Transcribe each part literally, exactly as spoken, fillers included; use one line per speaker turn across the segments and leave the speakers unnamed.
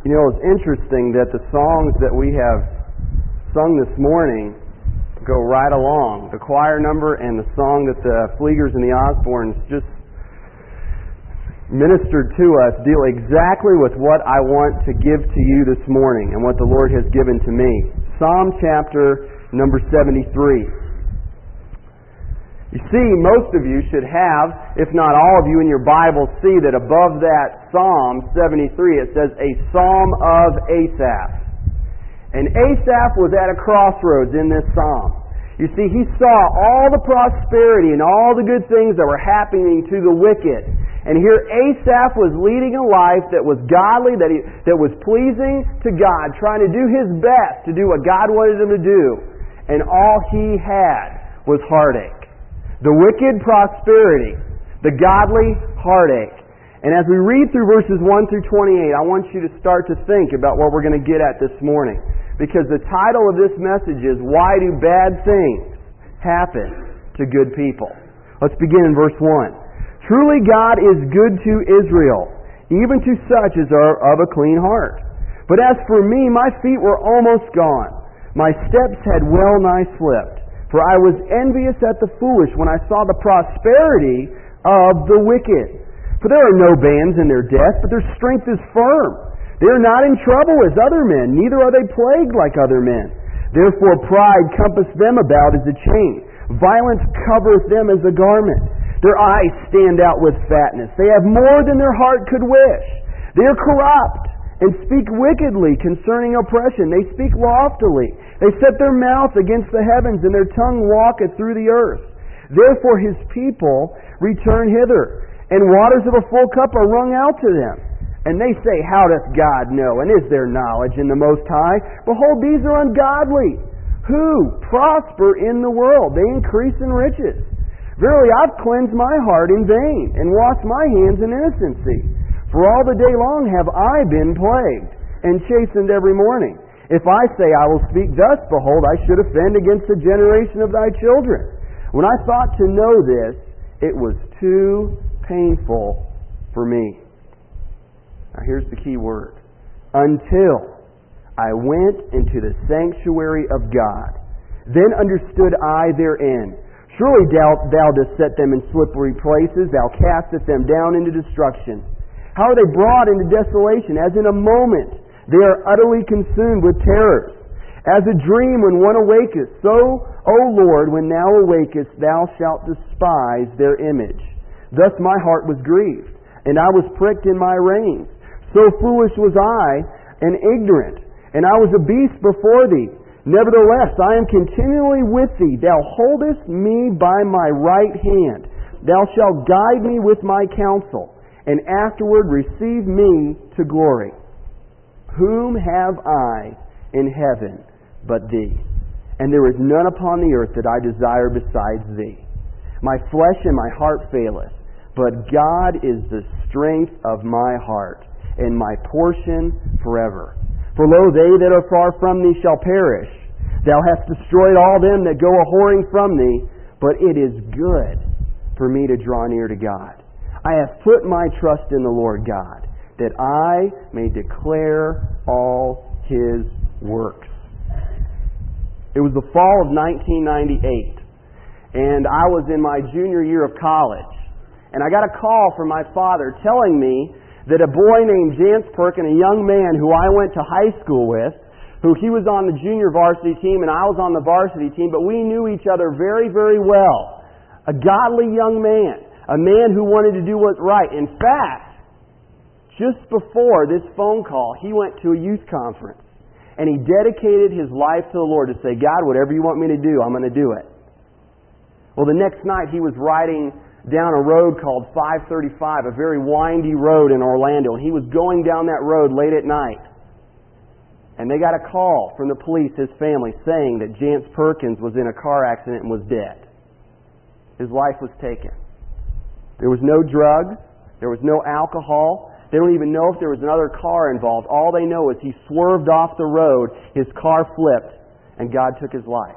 You know, it's interesting that the songs that we have sung this morning go right along. The choir number and the song that the Fleegers and the Osbornes just ministered to us deal exactly with what I want to give to you this morning and what the Lord has given to me. Psalm chapter number seventy-three. You see, most of you should have, if not all of you in your Bible, see that above that Psalm seventy-three it says, a Psalm of Asaph. And Asaph was at a crossroads in this Psalm. You see, he saw all the prosperity and all the good things that were happening to the wicked. And here Asaph was leading a life that was godly, that, he, that was pleasing to God, trying to do his best to do what God wanted him to do. And all he had was heartache. The wicked prosperity, the godly heartache. And as we read through verses one through twenty-eight, I want you to start to think about what we're going to get at this morning. Because the title of this message is, Why Do Bad Things Happen to Good People? Let's begin in verse one. Truly God is good to Israel, even to such as are of a clean heart. But as for me, my feet were almost gone. My steps had well nigh slipped. For I was envious at the foolish when I saw the prosperity of the wicked. For there are no bands in their death, but their strength is firm. They are not in trouble as other men, neither are they plagued like other men. Therefore pride compasseth them about as a chain. Violence covereth them as a garment. Their eyes stand out with fatness. They have more than their heart could wish. They are corrupt, and speak wickedly concerning oppression. They speak loftily. They set their mouth against the heavens, and their tongue walketh through the earth. Therefore his people return hither, and waters of a full cup are wrung out to them. And they say, How doth God know? And is there knowledge in the Most High? Behold, these are ungodly, who prosper in the world. They increase in riches. Verily, I've cleansed my heart in vain, and washed my hands in innocency. For all the day long have I been plagued, and chastened every morning. If I say I will speak thus, behold, I should offend against the generation of thy children. When I thought to know this, it was too painful for me. Now here's the key word. Until I went into the sanctuary of God, then understood I their end. Surely thou, thou dost set them in slippery places, thou castest them down into destruction. How are they brought into desolation? As in a moment they are utterly consumed with terrors. As a dream when one awaketh, so, O Lord, when thou awakest, thou shalt despise their image. Thus my heart was grieved, and I was pricked in my reins. So foolish was I, and ignorant, and I was a beast before thee. Nevertheless, I am continually with thee. Thou holdest me by my right hand. Thou shalt guide me with my counsel, and afterward receive me to glory. Whom have I in heaven but thee? And there is none upon the earth that I desire besides thee. My flesh and my heart faileth, but God is the strength of my heart, and my portion forever. For lo, they that are far from thee shall perish. Thou hast destroyed all them that go a-whoring from thee, but it is good for me to draw near to God. I have put my trust in the Lord God, that I may declare all His works. It was the fall of nineteen ninety-eight, and I was in my junior year of college. And I got a call from my father telling me that a boy named Jance Perkin, a young man who I went to high school with, who he was on the junior varsity team and I was on the varsity team, but we knew each other very, very well. A godly young man. A man who wanted to do what's right. In fact, just before this phone call, he went to a youth conference. And he dedicated his life to the Lord to say, God, whatever you want me to do, I'm going to do it. Well, the next night he was riding down a road called five thirty-five, a very windy road in Orlando. And he was going down that road late at night. And they got a call from the police, his family, saying that Jance Perkins was in a car accident and was dead. His life was taken. There was no drugs. There was no alcohol. They don't even know if there was another car involved. All they know is he swerved off the road, his car flipped, and God took his life.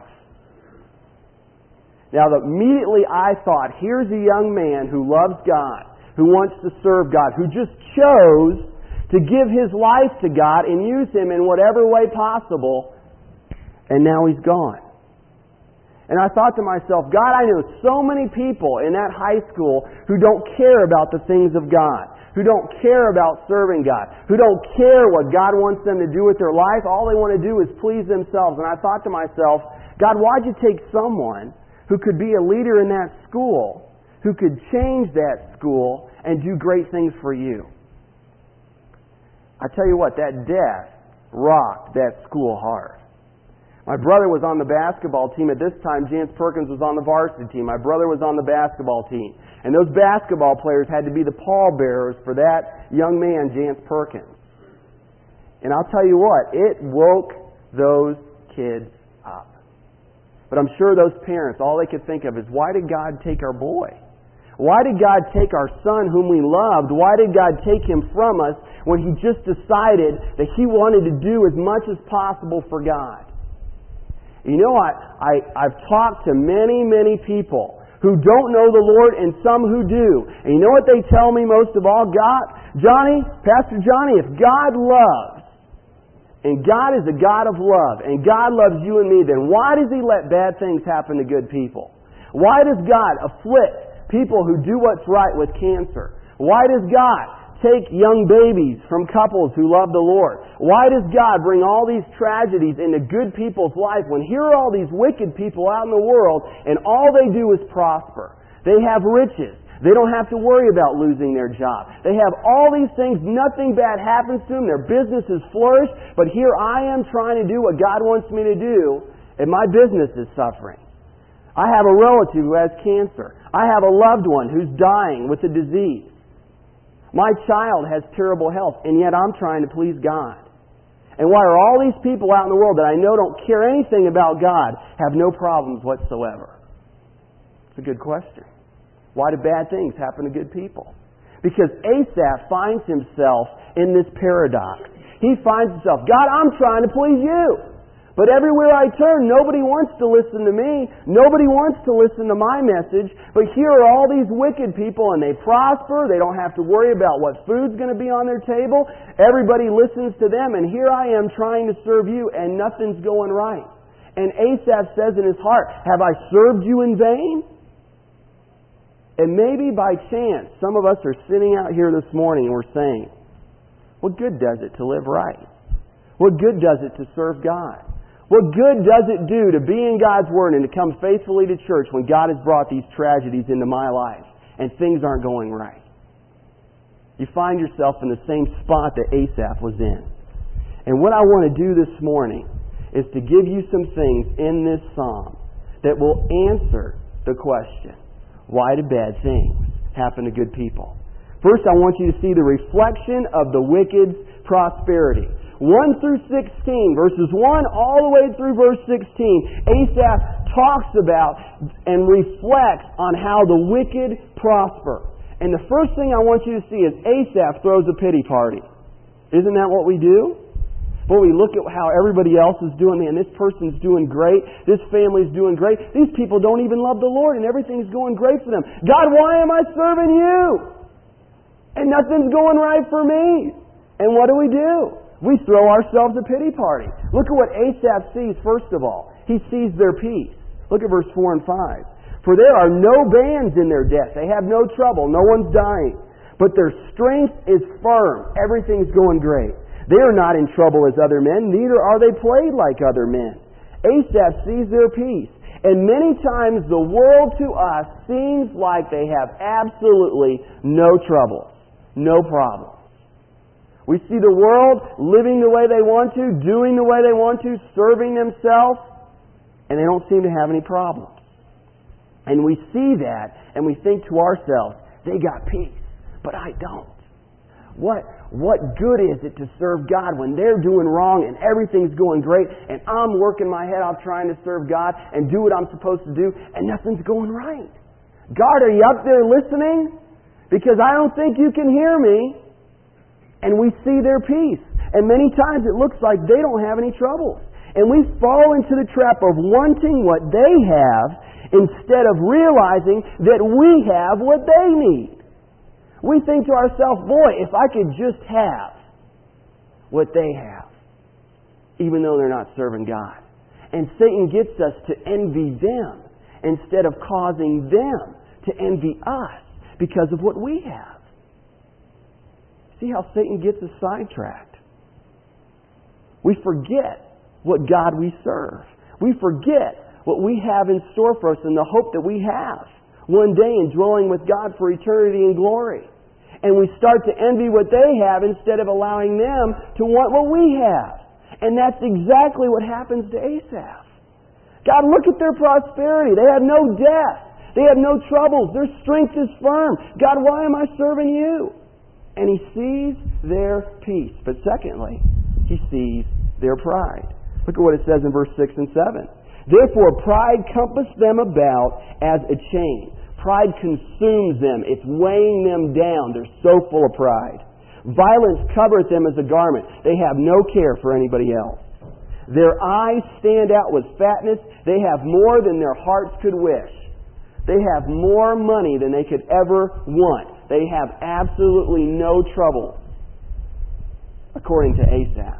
Now, immediately I thought, here's a young man who loves God, who wants to serve God, who just chose to give his life to God and use him in whatever way possible, and now he's gone. And I thought to myself, God, I know so many people in that high school who don't care about the things of God, who don't care about serving God, who don't care what God wants them to do with their life. All they want to do is please themselves. And I thought to myself, God, why'd you take someone who could be a leader in that school, who could change that school and do great things for you? I tell you what, that death rocked that school hard. My brother was on the basketball team. At this time, Jance Perkins was on the varsity team. My brother was on the basketball team. And those basketball players had to be the pallbearers for that young man, Jance Perkins. And I'll tell you what, it woke those kids up. But I'm sure those parents, all they could think of is, why did God take our boy? Why did God take our son whom we loved? Why did God take him from us when he just decided that he wanted to do as much as possible for God? You know, I, I, I've talked to many, many people who don't know the Lord and some who do. And you know what they tell me most of all? God, Johnny, Pastor Johnny, if God loves, and God is a God of love, and God loves you and me, then why does He let bad things happen to good people? Why does God afflict people who do what's right with cancer? Why does God take young babies from couples who love the Lord? Why does God bring all these tragedies into good people's life when here are all these wicked people out in the world and all they do is prosper? They have riches. They don't have to worry about losing their job. They have all these things. Nothing bad happens to them. Their businesses flourish. But here I am trying to do what God wants me to do, and my business is suffering. I have a relative who has cancer. I have a loved one who's dying with a disease. My child has terrible health, and yet I'm trying to please God. And why are all these people out in the world that I know don't care anything about God have no problems whatsoever? It's a good question. Why do bad things happen to good people? Because Asaph finds himself in this paradox. He finds himself, God, I'm trying to please you. But everywhere I turn, nobody wants to listen to me. Nobody wants to listen to my message. But here are all these wicked people, and they prosper. They don't have to worry about what food's going to be on their table. Everybody listens to them, and here I am trying to serve you, and nothing's going right. And Asaph says in his heart, have I served you in vain? And maybe by chance, some of us are sitting out here this morning and we're saying, what good does it to live right? What good does it to serve God? What good does it do to be in God's Word and to come faithfully to church when God has brought these tragedies into my life and things aren't going right? You find yourself in the same spot that Asaph was in. And what I want to do this morning is to give you some things in this psalm that will answer the question, why do bad things happen to good people? First, I want you to see the reflection of the wicked's prosperity. one through sixteen, verses one all the way through verse sixteen, Asaph talks about and reflects on how the wicked prosper. And the first thing I want you to see is Asaph throws a pity party. Isn't that what we do? But we look at how everybody else is doing, man, this person's doing great, this family's doing great, these people don't even love the Lord and everything's going great for them. God, why am I serving you? And nothing's going right for me. And what do we do? We throw ourselves a pity party. Look at what Asaph sees first of all. He sees their peace. Look at verse four and five. For there are no bands in their death. They have no trouble. No one's dying. But their strength is firm. Everything's going great. They are not in trouble as other men, neither are they plagued like other men. Asaph sees their peace. And many times the world to us seems like they have absolutely no trouble, no problem. We see the world living the way they want to, doing the way they want to, serving themselves, and they don't seem to have any problems. And we see that, and we think to ourselves, they got peace, but I don't. What, what good is it to serve God when they're doing wrong and everything's going great, and I'm working my head off trying to serve God and do what I'm supposed to do, and nothing's going right? God, are you up there listening? Because I don't think you can hear me. And we see their peace. And many times it looks like they don't have any troubles. And we fall into the trap of wanting what they have instead of realizing that we have what they need. We think to ourselves, boy, if I could just have what they have, even though they're not serving God. And Satan gets us to envy them instead of causing them to envy us because of what we have. See how Satan gets us sidetracked? We forget what God we serve. We forget what we have in store for us and the hope that we have one day in dwelling with God for eternity and glory. And we start to envy what they have instead of allowing them to want what we have. And that's exactly what happens to Asaph. God, look at their prosperity. They have no death. They have no troubles. Their strength is firm. God, why am I serving you? And he sees their peace. But secondly, he sees their pride. Look at what it says in verse six and seven. Therefore pride compassed them about as a chain. Pride consumes them. It's weighing them down. They're so full of pride. Violence covereth them as a garment. They have no care for anybody else. Their eyes stand out with fatness. They have more than their hearts could wish. They have more money than they could ever want. They have absolutely no trouble, according to Asaph.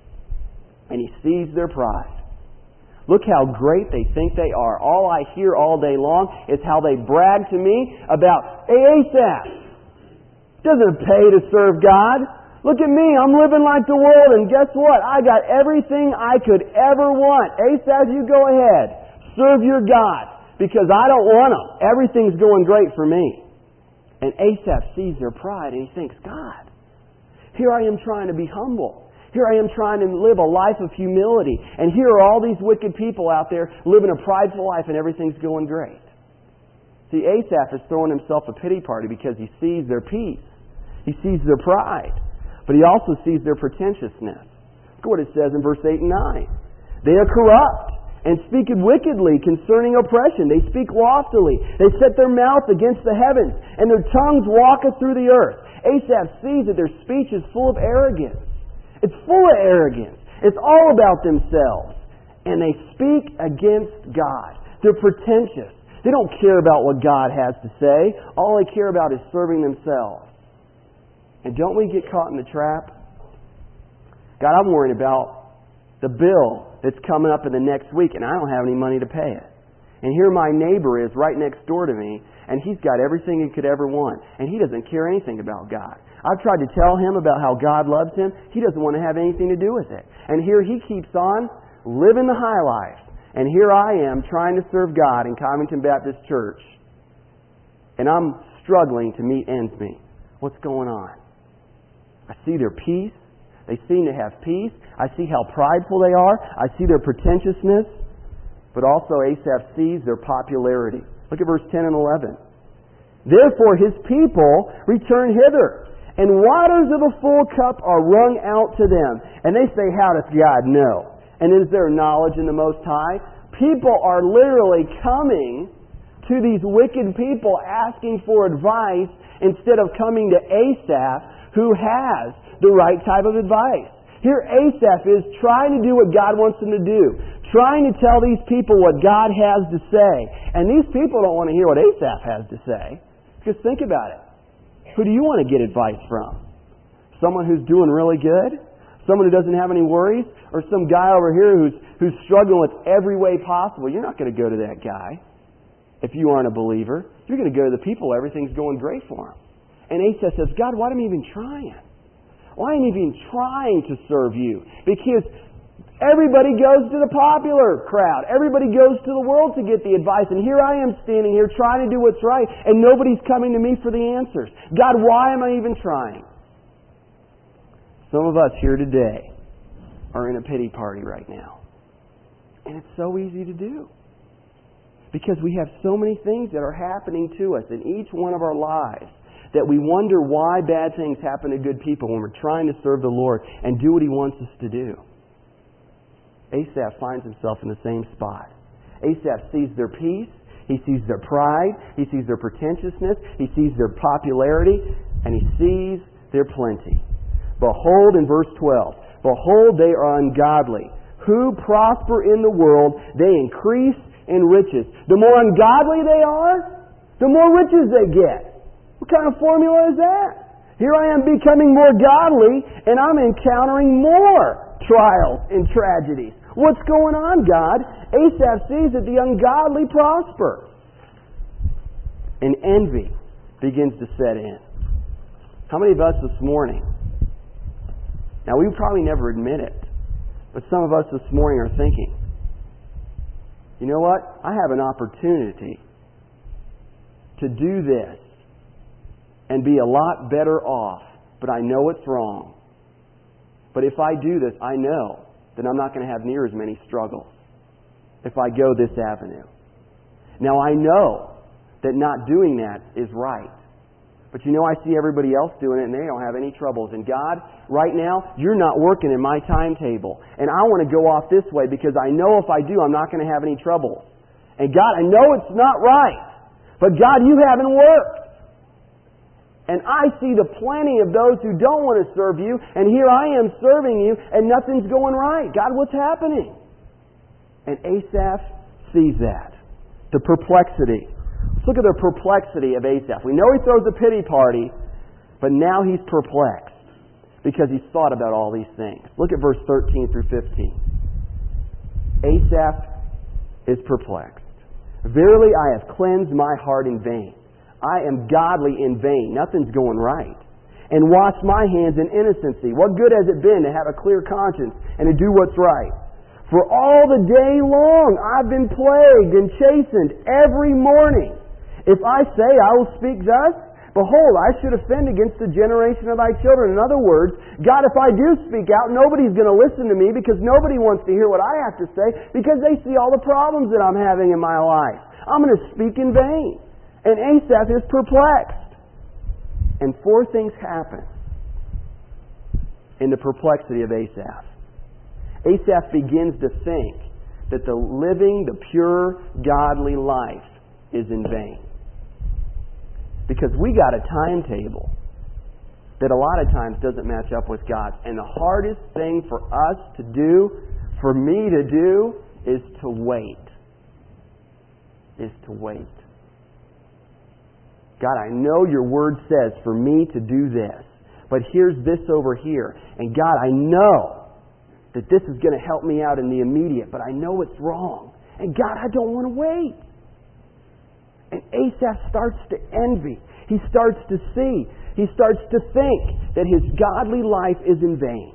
And he sees their pride. Look how great they think they are. All I hear all day long is how they brag to me about, hey, Asaph, it doesn't pay to serve God. Look at me, I'm living like the world, and guess what? I got everything I could ever want. Asaph, you go ahead. Serve your God, because I don't want them. Everything's going great for me. And Asaph sees their pride, and he thinks, God, here I am trying to be humble. Here I am trying to live a life of humility. And here are all these wicked people out there living a prideful life and everything's going great. See, Asaph is throwing himself a pity party because he sees their peace. He sees their pride. But he also sees their pretentiousness. Look what it says in verse eight and nine. They are corrupt and speak wickedly concerning oppression. They speak loftily. They set their mouth against the heavens, and their tongues walketh through the earth. Asaph sees that their speech is full of arrogance. It's full of arrogance. It's all about themselves. And they speak against God. They're pretentious. They don't care about what God has to say. All they care about is serving themselves. And don't we get caught in the trap? God, I'm worried about the bill that's coming up in the next week, and I don't have any money to pay it. And here my neighbor is right next door to me, and he's got everything he could ever want. And he doesn't care anything about God. I've tried to tell him about how God loves him. He doesn't want to have anything to do with it. And here he keeps on living the high life. And here I am trying to serve God in Covington Baptist Church. And I'm struggling to meet ends meet. What's going on? I see their peace. They seem to have peace. I see how prideful they are. I see their pretentiousness. But also Asaph sees their popularity. Look at verse ten and eleven. Therefore his people return hither, and waters of a full cup are wrung out to them. And they say, how doth God know? And is there knowledge in the Most High? People are literally coming to these wicked people asking for advice instead of coming to Asaph, who has the right type of advice. Here Asaph is trying to do what God wants him to do, trying to tell these people what God has to say. And these people don't want to hear what Asaph has to say. Because think about it. Who do you want to get advice from? Someone who's doing really good? Someone who doesn't have any worries? Or some guy over here who's who's struggling with every way possible? You're not going to go to that guy if you aren't a believer. You're going to go to the people everything's going great for them. And Asaph says, God, why am I even trying? Why am I even trying to serve you? Because everybody goes to the popular crowd. Everybody goes to the world to get the advice. And here I am standing here trying to do what's right, and nobody's coming to me for the answers. God, why am I even trying? Some of us here today are in a pity party right now. And it's so easy to do. Because we have so many things that are happening to us in each one of our lives that we wonder why bad things happen to good people when we're trying to serve the Lord and do what He wants us to do. Asaph finds himself in the same spot. Asaph sees their peace, he sees their pride, he sees their pretentiousness, he sees their popularity, and he sees their plenty. Behold, in verse twelve, behold, they are ungodly. Who prosper in the world, they increase in riches. The more ungodly they are, the more riches they get. What kind of formula is that? Here I am becoming more godly, and I'm encountering more trials and tragedies. What's going on, God? Asaph sees that the ungodly prosper. And envy begins to set in. How many of us this morning, now we probably never admit it, but some of us this morning are thinking, you know what? I have an opportunity to do this and be a lot better off, but I know it's wrong. But if I do this, I know that I'm not going to have near as many struggles if I go this avenue. Now I know that not doing that is right. But you know, I see everybody else doing it and they don't have any troubles. And God, right now, you're not working in my timetable. And I want to go off this way because I know if I do, I'm not going to have any trouble. And God, I know it's not right. But God, you haven't worked. And I see the plenty of those who don't want to serve you. And here I am serving you and nothing's going right. God, what's happening? And Asaph sees that. The perplexity. Let's look at the perplexity of Asaph. We know he throws a pity party, but now he's perplexed because he's thought about all these things. Look at verse thirteen through fifteen. Asaph is perplexed. Verily I have cleansed my heart in vain. I am godly in vain. Nothing's going right. And washed my hands in innocency. What good has it been to have a clear conscience and to do what's right? For all the day long I've been plagued and chastened every morning. If I say I will speak thus, behold, I should offend against the generation of thy children. In other words, God, if I do speak out, nobody's going to listen to me because nobody wants to hear what I have to say because they see all the problems that I'm having in my life. I'm going to speak in vain. And Asaph is perplexed. And four things happen in the perplexity of Asaph. Asaph begins to think that the living, the pure, godly life is in vain. Because we got a timetable that a lot of times doesn't match up with God's. And the hardest thing for us to do, for me to do, is to wait. Is to wait. God, I know your word says for me to do this, but here's this over here. And God, I know that this is going to help me out in the immediate, but I know it's wrong. And God, I don't want to wait. And Asaph starts to envy. He starts to see. He starts to think that his godly life is in vain.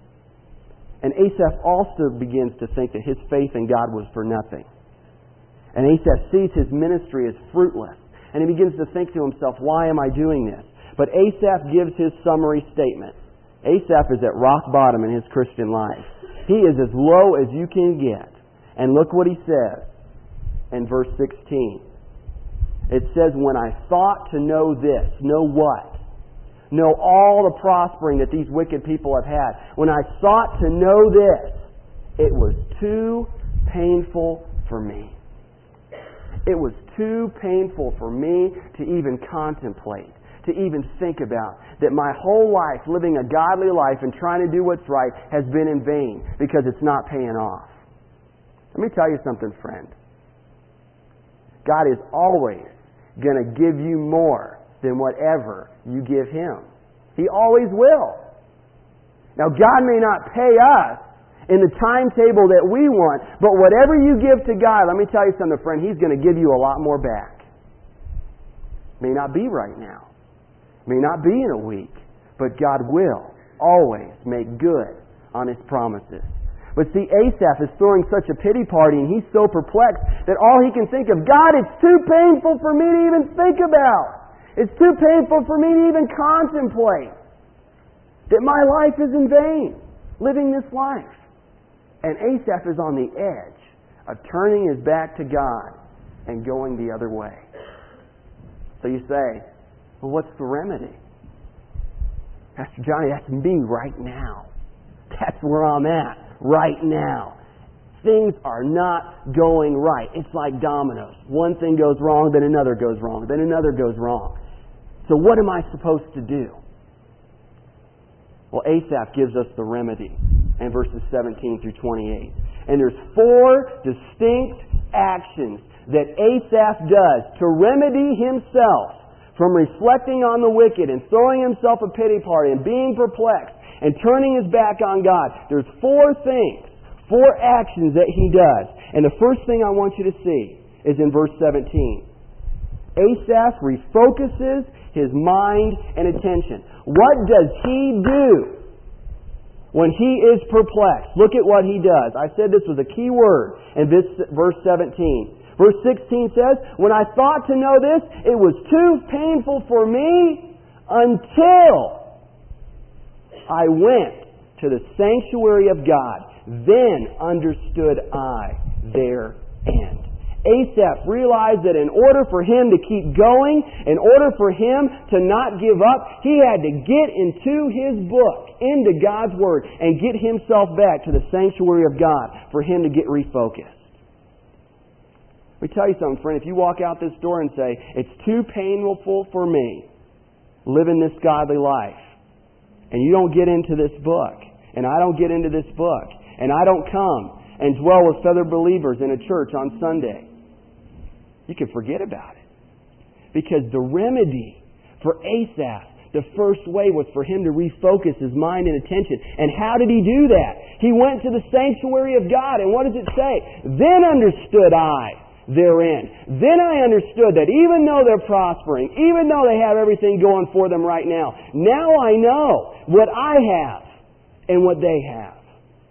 And Asaph also begins to think that his faith in God was for nothing. And Asaph sees his ministry as fruitless. And he begins to think to himself, why am I doing this? But Asaph gives his summary statement. Asaph is at rock bottom in his Christian life. He is as low as you can get. And look what he says in verse sixteen. It says, when I thought to know this, know what? Know all the prospering that these wicked people have had. When I thought to know this, it was too painful for me. It was too painful for me to even contemplate, to even think about, that my whole life, living a godly life and trying to do what's right, has been in vain because it's not paying off. Let me tell you something, friend. God is always going to give you more than whatever you give Him. He always will. Now, God may not pay us in the timetable that we want, but whatever you give to God, let me tell you something, friend, He's going to give you a lot more back. May not be right now. May not be in a week, but God will always make good on His promises. But see, Asaph is throwing such a pity party and he's so perplexed that all he can think of, God, it's too painful for me to even think about. It's too painful for me to even contemplate that my life is in vain, living this life. And Asaph is on the edge of turning his back to God and going the other way. So you say, well, what's the remedy? Pastor Johnny, that's me right now. That's where I'm at right now. Things are not going right. It's like dominoes. One thing goes wrong, then another goes wrong, then another goes wrong. So what am I supposed to do? Well, Asaph gives us the remedy in verses seventeen through twenty-eight. And there's four distinct actions that Asaph does to remedy himself from reflecting on the wicked and throwing himself a pity party and being perplexed and turning his back on God, there's four things, four actions that he does. And the first thing I want you to see is in verse seventeen. Asaph refocuses his mind and attention. What does he do when he is perplexed? Look at what he does. I said this was a key word in this verse seventeen. Verse sixteen says, when I thought to know this, it was too painful for me until I went to the sanctuary of God. Then understood I their end. Asaph realized that in order for him to keep going, in order for him to not give up, he had to get into his book, into God's Word, and get himself back to the sanctuary of God for him to get refocused. Let me tell you something, friend. If you walk out this door and say, it's too painful for me living this godly life, and you don't get into this book, and I don't get into this book, and I don't come and dwell with fellow believers in a church on Sunday, you can forget about it. Because the remedy for Asaph, the first way was for him to refocus his mind and attention. And how did he do that? He went to the sanctuary of God. And what does it say? Then understood I therein. Then I understood that even though they're prospering, even though they have everything going for them right now, now I know what I have and what they have.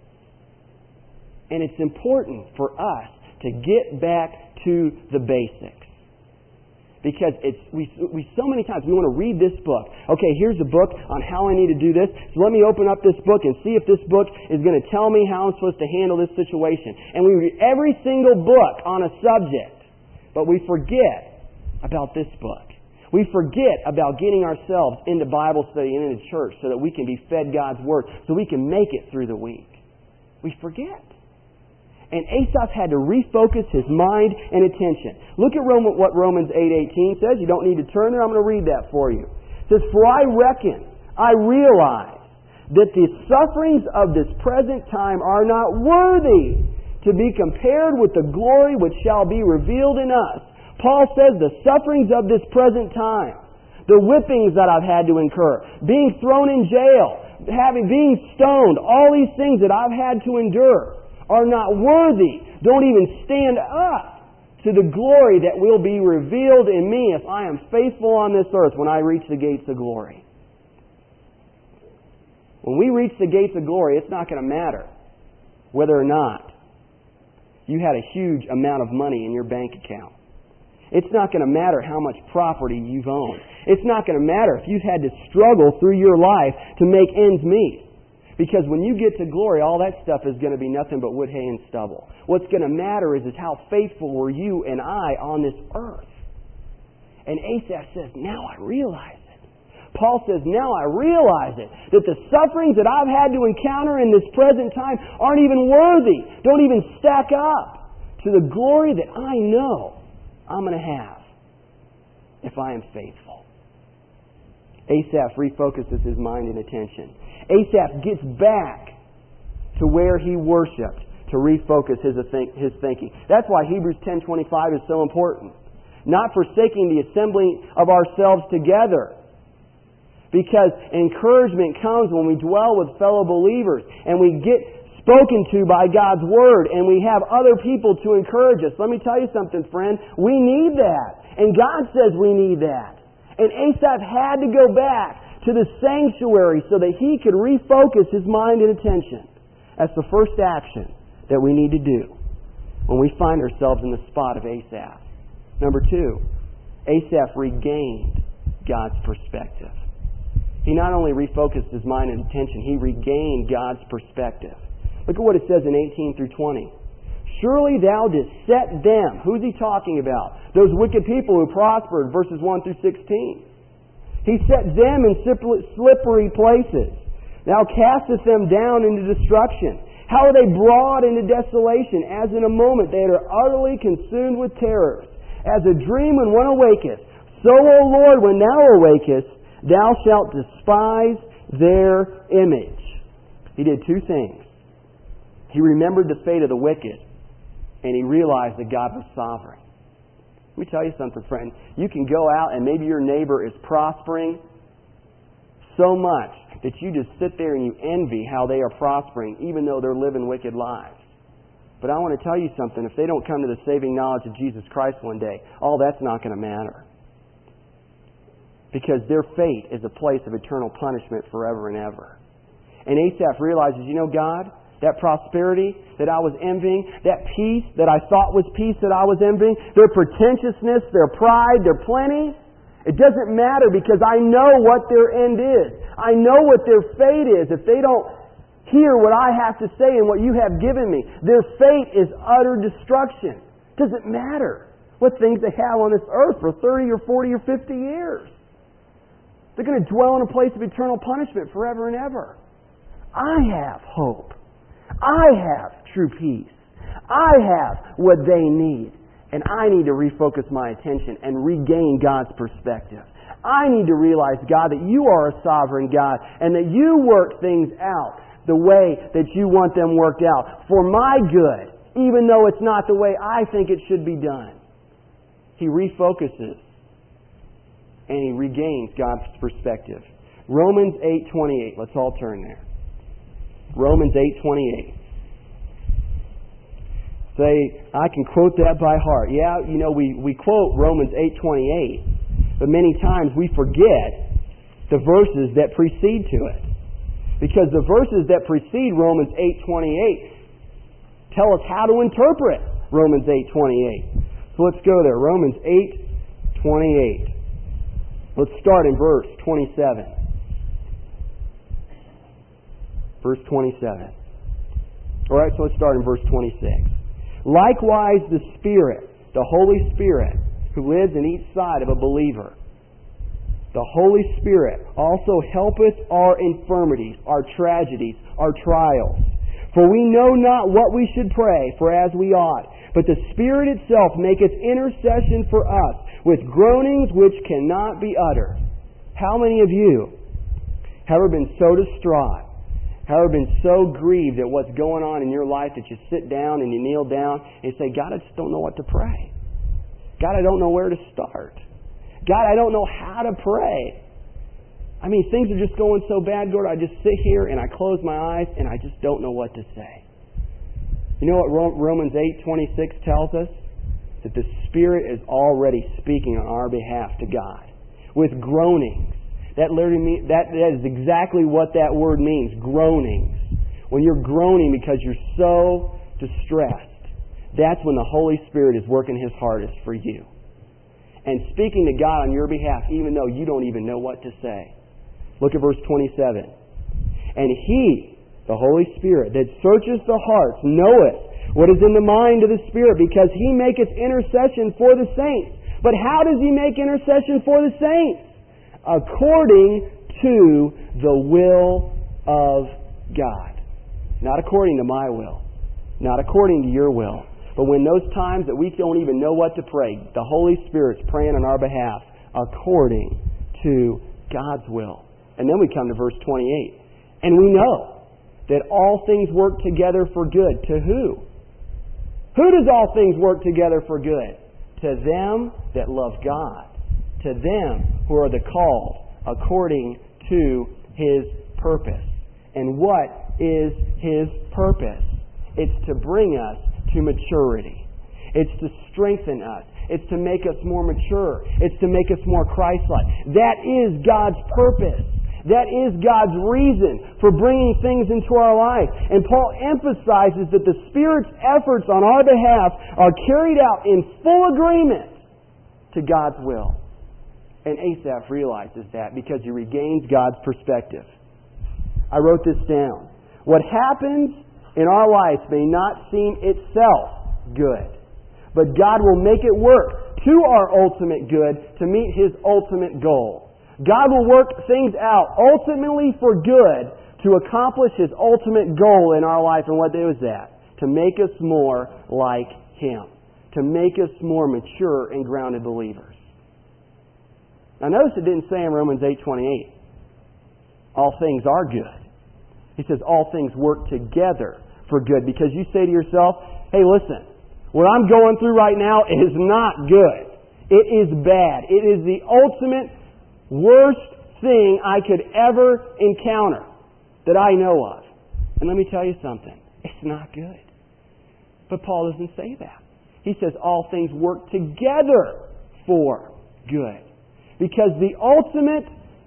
And it's important for us to get back to the basics. Because it's we, we so many times we want to read this book. Okay, here's a book on how I need to do this. So let me open up this book and see if this book is going to tell me how I'm supposed to handle this situation. And we read every single book on a subject, but we forget about this book. We forget about getting ourselves into Bible study and into church so that we can be fed God's Word, so we can make it through the week. We forget. And Asaph had to refocus his mind and attention. Look at Roman, what Romans eight eighteen says. You don't need to turn there. I'm going to read that for you. It says, for I reckon, I realize that the sufferings of this present time are not worthy to be compared with the glory which shall be revealed in us. Paul says the sufferings of this present time, the whippings that I've had to incur, being thrown in jail, having being stoned, all these things that I've had to endure, are not worthy, don't even stand up to the glory that will be revealed in me if I am faithful on this earth when I reach the gates of glory. When we reach the gates of glory, it's not going to matter whether or not you had a huge amount of money in your bank account. It's not going to matter how much property you've owned. It's not going to matter if you've had to struggle through your life to make ends meet. Because when you get to glory, all that stuff is going to be nothing but wood, hay, and stubble. What's going to matter is, is how faithful were you and I on this earth. And Asaph says, now I realize it. Paul says, now I realize it. That the sufferings that I've had to encounter in this present time aren't even worthy. Don't even stack up to the glory that I know I'm going to have if I am faithful. Asaph refocuses his mind and attention. Asaph gets back to where he worshipped to refocus his his thinking. That's why Hebrews ten twenty-five is so important. Not forsaking the assembling of ourselves together. Because encouragement comes when we dwell with fellow believers and we get spoken to by God's Word and we have other people to encourage us. Let me tell you something, friend. We need that. And God says we need that. And Asaph had to go back to the sanctuary so that he could refocus his mind and attention. That's the first action that we need to do when we find ourselves in the spot of Asaph. Number two, Asaph regained God's perspective. He not only refocused his mind and attention, he regained God's perspective. Look at what it says in eighteen through twenty. Surely thou didst set them. Who's he talking about? Those wicked people who prospered, verses one through sixteen. He set them in slippery places. Thou castest them down into destruction. How are they brought into desolation? As in a moment they are utterly consumed with terrors. As a dream when one awaketh, so, O Lord, when thou awakest, thou shalt despise their image. He did two things. He remembered the fate of the wicked, and he realized that God was sovereign. Let Let me tell you something, friend. You can go out and maybe your neighbor is prospering so much that you just sit there and you envy how they are prospering, even though they're living wicked lives. But I want to tell you something. If they don't come to the saving knowledge of Jesus Christ one day, all that's not going to matter. Because their fate is a place of eternal punishment forever and ever. And Asaph realizes, you know, God, that prosperity that I was envying, that peace that I thought was peace that I was envying, their pretentiousness, their pride, their plenty, it doesn't matter because I know what their end is. I know what their fate is. If they don't hear what I have to say and what you have given me, their fate is utter destruction. It doesn't matter what things they have on this earth for thirty or forty or fifty years. They're going to dwell in a place of eternal punishment forever and ever. I have hope. I have true peace. I have what they need. And I need to refocus my attention and regain God's perspective. I need to realize, God, that you are a sovereign God and that you work things out the way that you want them worked out for my good, even though it's not the way I think it should be done. He refocuses and he regains God's perspective. Romans eight twenty-eight. Let's all turn there. Romans eight twenty-eight. Say, I can quote that by heart. Yeah, you know, we, we quote Romans eight twenty-eight, but many times we forget the verses that precede to it. Because the verses that precede Romans eight twenty-eight tell us how to interpret Romans eight twenty-eight. So let's go there. Romans eight twenty-eight. Let's start in verse twenty-seven. Verse twenty-seven. Alright, so let's start in verse twenty-six. Likewise, the Spirit, the Holy Spirit, who lives in each side of a believer, the Holy Spirit also helpeth our infirmities, our tragedies, our trials. For we know not what we should pray for as we ought, but the Spirit itself maketh intercession for us with groanings which cannot be uttered. How many of you have ever been so distraught, have ever been so grieved at what's going on in your life that you sit down and you kneel down and you say, God, I just don't know what to pray. God, I don't know where to start. God, I don't know how to pray. I mean, things are just going so bad, Lord, I just sit here and I close my eyes and I just don't know what to say. You know what Romans eight twenty-six tells us? That the Spirit is already speaking on our behalf to God. With groanings. That literally mean, that, that is exactly what that word means, groanings. When you're groaning because you're so distressed, that's when the Holy Spirit is working His hardest for you. And speaking to God on your behalf, even though you don't even know what to say. Look at verse twenty-seven. And He, the Holy Spirit, that searcheth the hearts, knoweth what is in the mind of the Spirit, because He maketh intercession for the saints. But how does He make intercession for the saints? According to the will of God. Not according to my will. Not according to your will. But when those times that we don't even know what to pray, the Holy Spirit's praying on our behalf according to God's will. And then we come to verse twenty-eight. And we know that all things work together for good. To who? Who does all things work together for good? To them that love God. To them who are the called according to His purpose. And what is His purpose? It's to bring us to maturity. It's to strengthen us. It's to make us more mature. It's to make us more Christ-like. That is God's purpose. That is God's reason for bringing things into our life. And Paul emphasizes that the Spirit's efforts on our behalf are carried out in full agreement to God's will. And Asaph realizes that because he regains God's perspective. I wrote this down. What happens in our life may not seem itself good, but God will make it work to our ultimate good to meet His ultimate goal. God will work things out ultimately for good to accomplish His ultimate goal in our life. And what was that? To make us more like Him. To make us more mature and grounded believers. Now notice it didn't say in Romans eight twenty-eight, all things are good. He says all things work together for good. Because you say to yourself, hey listen, what I'm going through right now is not good. It is bad. It is the ultimate worst thing I could ever encounter that I know of. And let me tell you something. It's not good. But Paul doesn't say that. He says all things work together for good. Because the ultimate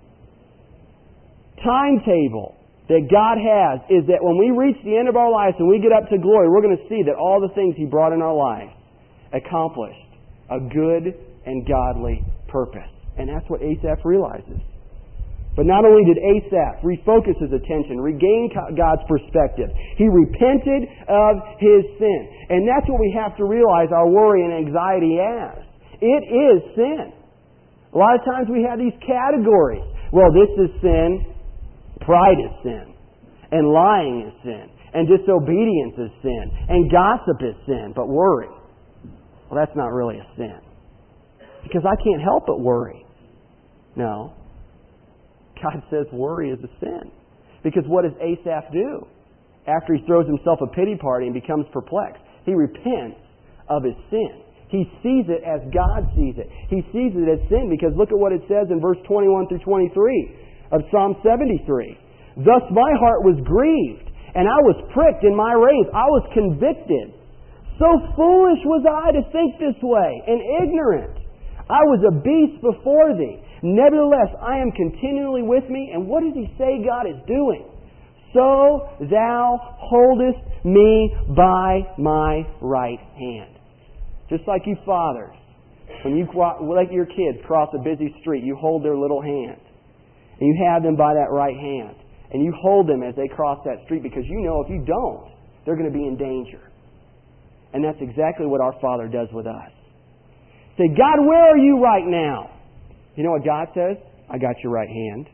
timetable that God has is that when we reach the end of our lives and we get up to glory, we're going to see that all the things He brought in our lives accomplished a good and godly purpose. And that's what Asaph realizes. But not only did Asaph refocus his attention, regain God's perspective, he repented of his sin. And that's what we have to realize our worry and anxiety as. It is sin. A lot of times we have these categories. Well, this is sin, pride is sin, and lying is sin, and disobedience is sin, and gossip is sin, but worry, well, that's not really a sin. Because I can't help but worry. No. God says worry is a sin. Because what does Asaph do? After he throws himself a pity party and becomes perplexed, he repents of his sin. He sees it as God sees it. He sees it as sin because look at what it says in verse twenty-one through twenty-three of Psalm seventy-three. Thus my heart was grieved, and I was pricked in my reins. I was convicted. So foolish was I to think this way, and ignorant. I was a beast before thee. Nevertheless, I am continually with me. And what does he say God is doing? So thou holdest me by my right hand. Just like you fathers, when you let your kids cross a busy street, you hold their little hand. And you have them by that right hand. And you hold them as they cross that street because you know if you don't, they're going to be in danger. And that's exactly what our Father does with us. Say, God, where are you right now? You know what God says? I got your right hand.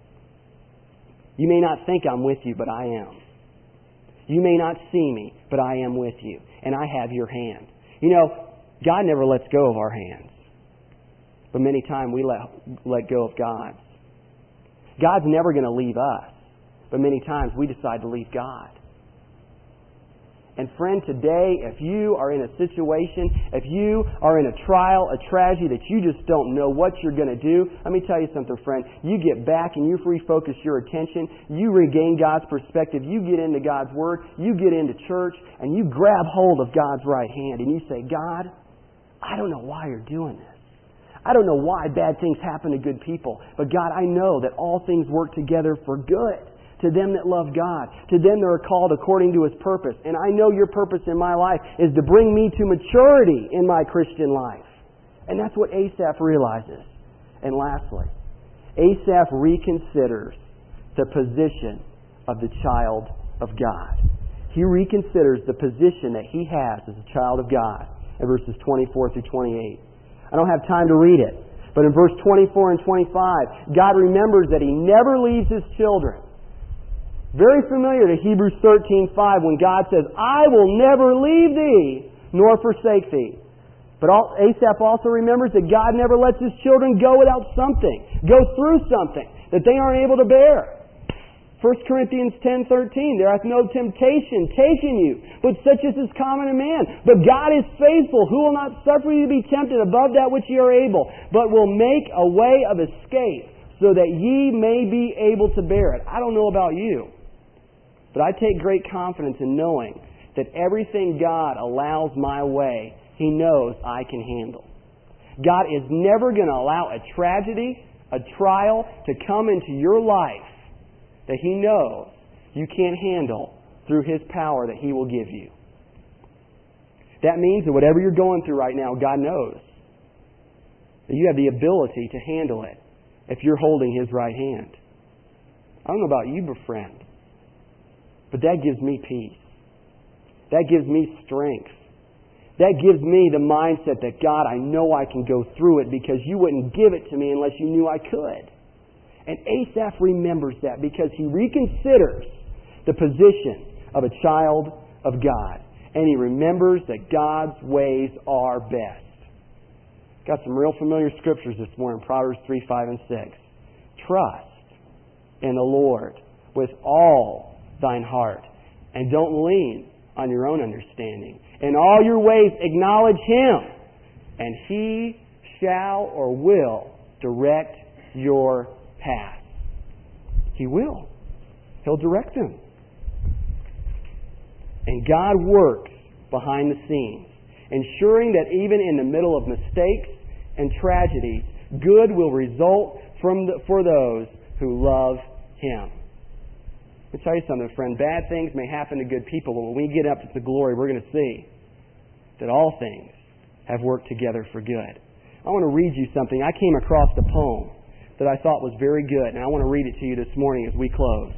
You may not think I'm with you, but I am. You may not see me, but I am with you. And I have your hand. You know, God never lets go of our hands. But many times we let, let go of God's. God's never going to leave us. But many times we decide to leave God. And friend, today, if you are in a situation, if you are in a trial, a tragedy that you just don't know what you're going to do, let me tell you something, friend. You get back and you refocus your attention. You regain God's perspective. You get into God's Word. You get into church. And you grab hold of God's right hand. And you say, God, I don't know why you're doing this. I don't know why bad things happen to good people. But God, I know that all things work together for good. To them that love God. To them that are called according to His purpose. And I know your purpose in my life is to bring me to maturity in my Christian life. And that's what Asaph realizes. And lastly, Asaph reconsiders the position of the child of God. He reconsiders the position that he has as a child of God in verses twenty-four through twenty-eight. I don't have time to read it. But in verse twenty-four and twenty-five, God remembers that He never leaves His children. Very familiar to Hebrews thirteen five when God says, I will never leave thee nor forsake thee. But Asaph also remembers that God never lets His children go without something, go through something that they aren't able to bear. First Corinthians ten thirteen, there hath no temptation taken you, but such as is common to man. But God is faithful, who will not suffer you to be tempted above that which ye are able, but will make a way of escape, so that ye may be able to bear it. I don't know about you, but I take great confidence in knowing that everything God allows my way, He knows I can handle. God is never going to allow a tragedy, a trial to come into your life that He knows you can't handle through His power that He will give you. That means that whatever you're going through right now, God knows that you have the ability to handle it if you're holding His right hand. I don't know about you, but friend, but that gives me peace. That gives me strength. That gives me the mindset that, God, I know I can go through it because you wouldn't give it to me unless you knew I could. And Asaph remembers that because he reconsiders the position of a child of God. And he remembers that God's ways are best. Got some real familiar scriptures this morning, Proverbs three, five, and six. Trust in the Lord with all thine heart, and don't lean on your own understanding. In all your ways acknowledge Him, and He shall or will direct your path. He will. He'll direct them. And God works behind the scenes, ensuring that even in the middle of mistakes and tragedies, good will result from the, for those who love Him. Let me tell you something, friend. Bad things may happen to good people, but when we get up to the glory, we're going to see that all things have worked together for good. I want to read you something. I came across a poem that I thought was very good, and I want to read it to you this morning as we close.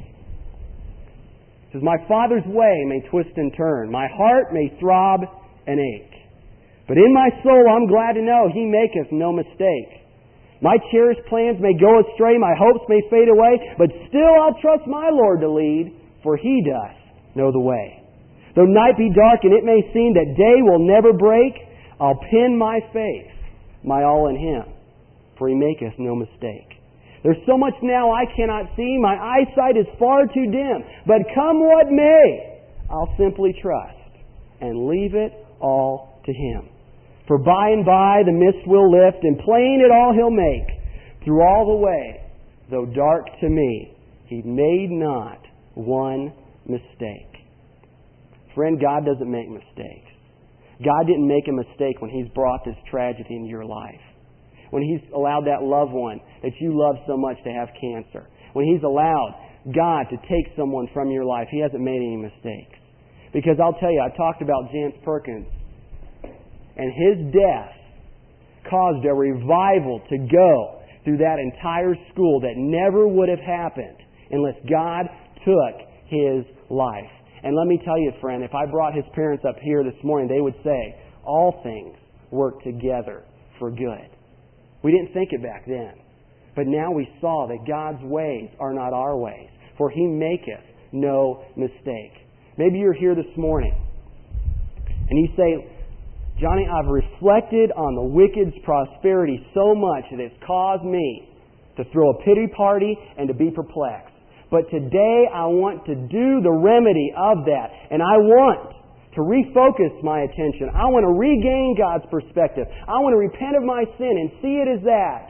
It says, "My Father's way may twist and turn, my heart may throb and ache, but in my soul I'm glad to know He maketh no mistake. My cherished plans may go astray, my hopes may fade away, but still I'll trust my Lord to lead, for He doth know the way. Though night be dark and it may seem that day will never break, I'll pin my faith, my all in Him, for He maketh no mistake. There's so much now I cannot see, my eyesight is far too dim, but come what may, I'll simply trust and leave it all to Him. For by and by the mist will lift, and plain it all He'll make. Through all the way, though dark to me, He made not one mistake." Friend, God doesn't make mistakes. God didn't make a mistake when He's brought this tragedy into your life. When He's allowed that loved one that you love so much to have cancer. When He's allowed God to take someone from your life, He hasn't made any mistakes. Because I'll tell you, I talked about Jance Perkins. And his death caused a revival to go through that entire school that never would have happened unless God took his life. And let me tell you, friend, if I brought his parents up here this morning, they would say, all things work together for good. We didn't think it back then. But now we saw that God's ways are not our ways, for He maketh no mistake. Maybe you're here this morning and you say, "Johnny, I've reflected on the wicked's prosperity so much that it's caused me to throw a pity party and to be perplexed. But today I want to do the remedy of that. And I want to refocus my attention. I want to regain God's perspective. I want to repent of my sin and see it as that.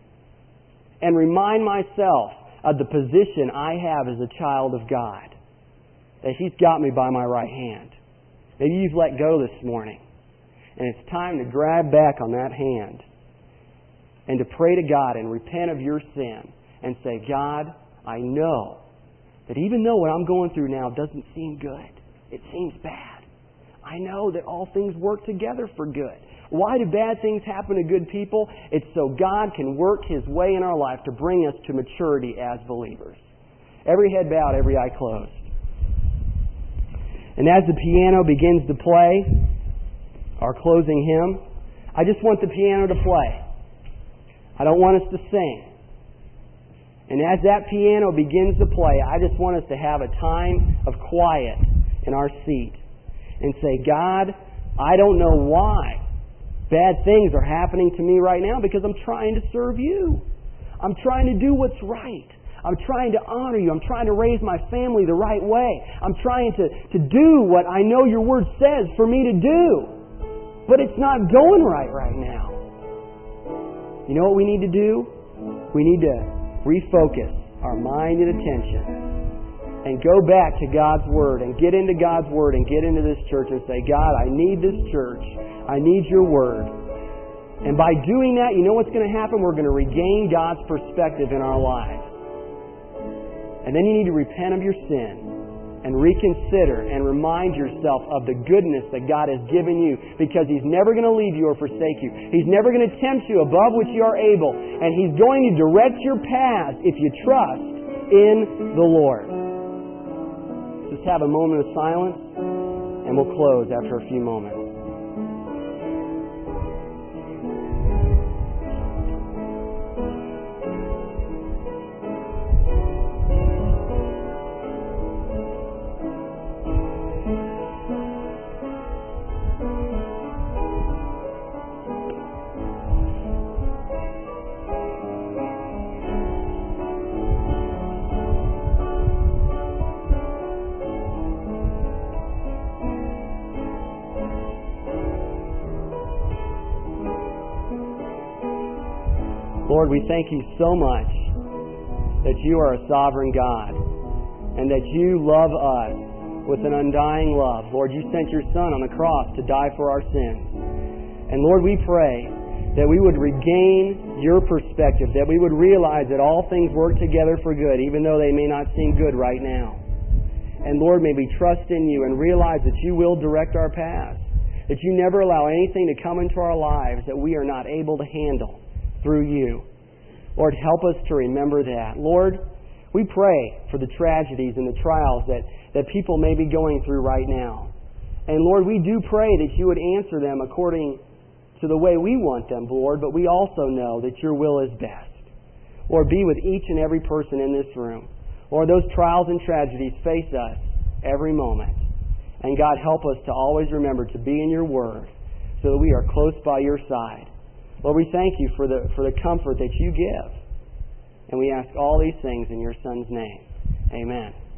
And remind myself of the position I have as a child of God. That He's got me by my right hand. Maybe you've let go this morning. And it's time to grab back on that hand and to pray to God and repent of your sin and say, God, I know that even though what I'm going through now doesn't seem good, it seems bad, I know that all things work together for good. Why do bad things happen to good people? It's so God can work His way in our life to bring us to maturity as believers. Every head bowed, every eye closed. And as the piano begins to play our closing hymn, I just want the piano to play. I don't want us to sing. And as that piano begins to play, I just want us to have a time of quiet in our seat and say, God, I don't know why bad things are happening to me right now, because I'm trying to serve You. I'm trying to do what's right. I'm trying to honor You. I'm trying to raise my family the right way. I'm trying to, to do what I know Your Word says for me to do. But it's not going right right now. You know what we need to do? We need to refocus our mind and attention and go back to God's Word and get into God's Word and get into this church and say, God, I need this church. I need Your Word. And by doing that, you know what's going to happen? We're going to regain God's perspective in our lives. And then you need to repent of your sin and reconsider and remind yourself of the goodness that God has given you, because He's never going to leave you or forsake you. He's never going to tempt you above which you are able. And He's going to direct your path if you trust in the Lord. Just have a moment of silence and we'll close after a few moments. Lord, we thank you so much that you are a sovereign God and that you love us with an undying love. Lord, you sent your Son on the cross to die for our sins. And Lord, we pray that we would regain your perspective, that we would realize that all things work together for good, even though they may not seem good right now. And Lord, may we trust in you and realize that you will direct our paths, that you never allow anything to come into our lives that we are not able to handle through you. Lord, help us to remember that. Lord, we pray for the tragedies and the trials that, that people may be going through right now. And Lord, we do pray that you would answer them according to the way we want them, Lord, but we also know that your will is best. Lord, be with each and every person in this room. Lord, those trials and tragedies face us every moment. And God, help us to always remember to be in your word so that we are close by your side. Lord, we thank you for the, for the comfort that you give. And we ask all these things in your Son's name. Amen.